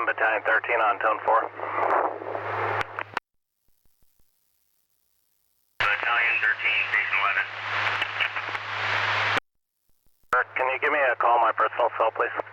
Battalion 13 on tone 4. Battalion 13, Station 11. Can you give me a call on my personal cell, please?